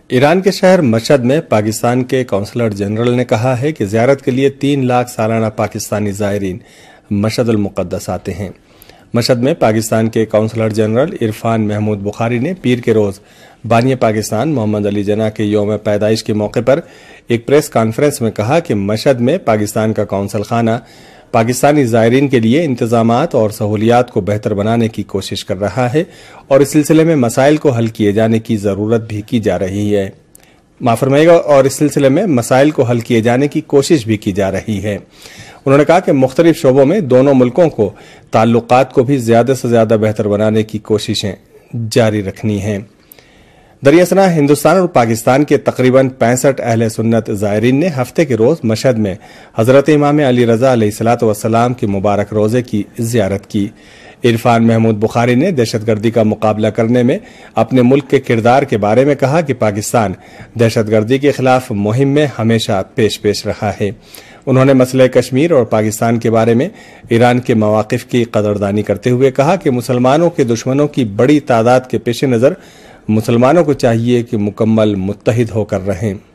ایران کے شہر مشہد میں پاکستان کے قونصلر جنرل نے کہا ہے کہ زیارت کے لیے 3 لاکھ سالانہ پاکستانی زائرین مشہد المقدس آتے ہیں۔ مشہد میں پاکستان کے قونصلر جنرل عرفان محمود بخاری نے پیر کے روز بانی پاکستان محمد علی جناح کے یوم پیدائش کے موقع پر ایک پریس کانفرنس میں کہا کہ مشہد میں پاکستان کا قونصل خانہ پاکستانی زائرین کے لیے انتظامات اور سہولیات کو بہتر بنانے کی کوشش کر رہا ہے اور اس سلسلے میں مسائل کو حل کیے جانے کی ضرورت بھی کی جا رہی ہے۔ معاف فرمائیے گا، اور اس سلسلے میں مسائل کو حل کیے جانے کی کوشش بھی کی جا رہی ہے۔ انہوں نے کہا کہ مختلف شعبوں میں دونوں ملکوں کو تعلقات کو بھی زیادہ سے زیادہ بہتر بنانے کی کوششیں جاری رکھنی ہیں۔ دریا اثنا ہندوستان اور پاکستان کے تقریباً 65 اہل سنت زائرین نے ہفتے کے روز مشہد میں حضرت امام علی رضا علیہ الصلوۃ والسلام کے مبارک روضے کی زیارت کی۔ عرفان محمود بخاری نے دہشت گردی کا مقابلہ کرنے میں اپنے ملک کے کردار کے بارے میں کہا کہ پاکستان دہشت گردی کے خلاف مہم میں ہمیشہ پیش رہا ہے۔ انہوں نے مسئلہ کشمیر اور پاکستان کے بارے میں ایران کے مواقف کی قدردانی کرتے ہوئے کہا کہ مسلمانوں کے دشمنوں کی بڑی تعداد کے پیش نظر مسلمانوں کو چاہیے کہ مکمل متحد ہو کر رہیں۔